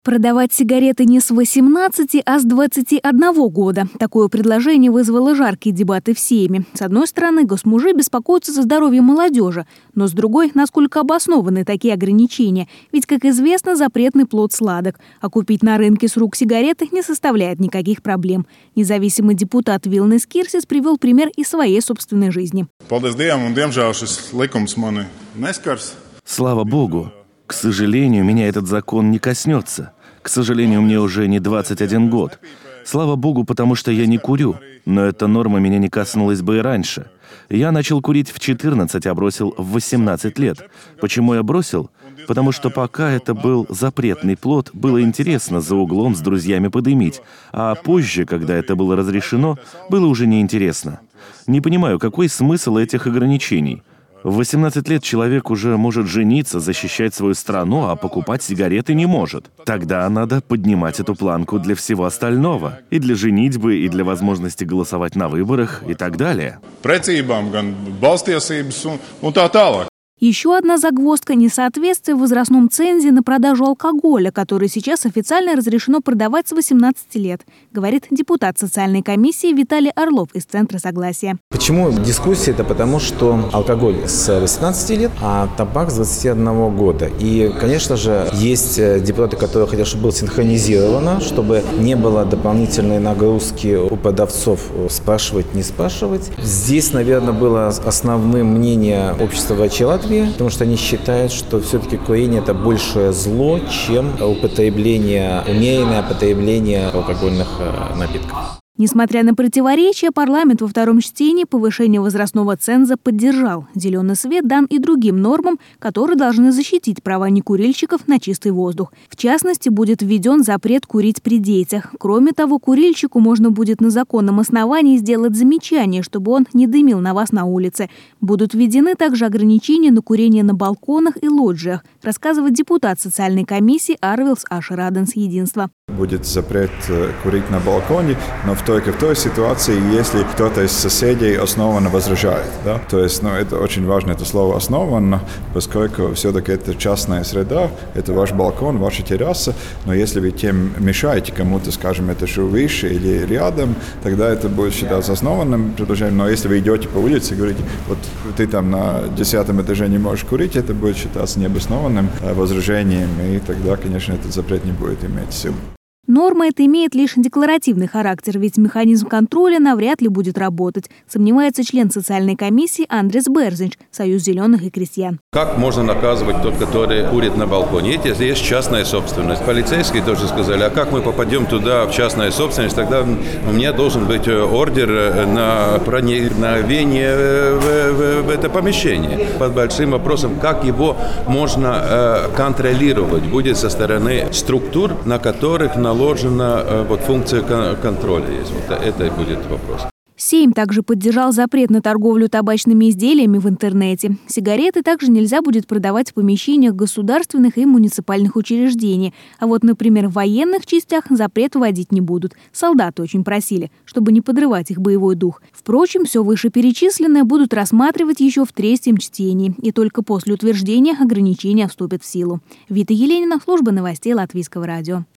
Продавать сигареты не с 18, а с 21 года. Такое предложение вызвало жаркие дебаты в Сейме. С одной стороны, госмужи беспокоятся за здоровье молодежи, но с другой, насколько обоснованы такие ограничения. Ведь, как известно, запретный плод сладок, а купить на рынке с рук сигареты не составляет никаких проблем. Независимый депутат Вилнис Кирсис привел пример из своей собственной жизни. Слава Богу! К сожалению, меня этот закон не коснется. К сожалению, мне уже не 21 год. Слава Богу, потому что я не курю. Но эта норма меня не коснулась бы и раньше. Я начал курить в 14, а бросил в 18 лет. Почему я бросил? Потому что пока это был запретный плод, было интересно за углом с друзьями подымить. А позже, когда это было разрешено, было уже неинтересно. Не понимаю, какой смысл этих ограничений. В 18 лет человек уже может жениться, защищать свою страну, а покупать сигареты не может. Тогда надо поднимать эту планку для всего остального. И для женитьбы, и для возможности голосовать на выборах, и так далее. Еще одна загвоздка – несоответствие в возрастном цензе на продажу алкоголя, который сейчас официально разрешено продавать с 18 лет, говорит депутат социальной комиссии Виталий Орлов из Центра согласия. Почему дискуссия? Это потому, что алкоголь с 18 лет, а табак с 21 года. И, конечно же, есть депутаты, которые хотят, чтобы было синхронизировано, чтобы не было дополнительной нагрузки у продавцов спрашивать, не спрашивать. Здесь, наверное, было основным мнение общества врачей Латвии, потому что они считают, что все-таки курение – это большее зло, чем умеренное потребление алкогольных напитков. Несмотря на противоречия, парламент во втором чтении повышение возрастного ценза поддержал. Зеленый свет дан и другим нормам, которые должны защитить права некурильщиков на чистый воздух. В частности, будет введен запрет курить при детях. Кроме того, курильщику можно будет на законном основании сделать замечание, чтобы он не дымил на вас на улице. Будут введены также ограничения на курение на балконах и лоджиях, рассказывает депутат социальной комиссии Арвилс Ашераденс Единства. Будет запрет курить на балконе, но только в той ситуации, если кто-то из соседей основанно возражает. Да? То есть, это очень важно, это слово «основанно», поскольку все-таки это частная среда, это ваш балкон, ваша терраса, но если вы тем мешаете кому-то, скажем, это что выше или рядом, тогда это будет считаться основанным предложением. Но если вы идете по улице и говорите, вот ты там на 10-м этаже не можешь курить, это будет считаться необоснованным возражением, и тогда, конечно, этот запрет не будет иметь силу. Норма эта имеет лишь декларативный характер, ведь механизм контроля навряд ли будет работать, сомневается член социальной комиссии Андрес Берзинч, Союз зеленых и крестьян. Как можно наказывать тот, который курит на балконе? Это есть частная собственность. Полицейские тоже сказали, а как мы попадем туда, в частную собственность? Тогда у меня должен быть ордер на проникновение в это помещение. Под большим вопросом, как его можно контролировать будет со стороны структур, на которых наложена функция контроля. Это будет вопрос. Сейм также поддержал запрет на торговлю табачными изделиями в интернете. Сигареты также нельзя будет продавать в помещениях государственных и муниципальных учреждений. А вот, например, в военных частях запрет вводить не будут. Солдаты очень просили, чтобы не подрывать их боевой дух. Впрочем, все вышеперечисленное будут рассматривать еще в третьем чтении. И только после утверждения ограничения вступят в силу. Вита Еленина, служба новостей Латвийского радио.